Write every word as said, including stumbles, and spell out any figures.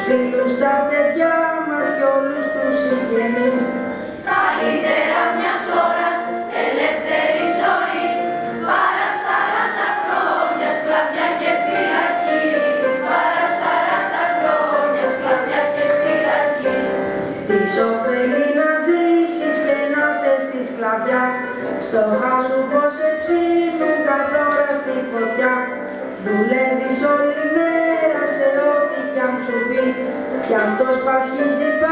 φίλους, τα παιδιά μας και όλους τους συγγενείς. Καλύτερα μιας ώρας ελεύθερη ζωή παρά σαράντα χρόνια σκλαβιά και φυλακή. Παρά σαράντα χρόνια σκλαβιά και φυλακή. Τι ωφέλει να ζήσεις και να σε στη σκλαβιά, στο χάσου πως σε ψήνουν καθ' στη φωτιά. Δουλεύεις όλη μέρα σε ό,τι κι αν σου πει, κι αυτός πασχίζει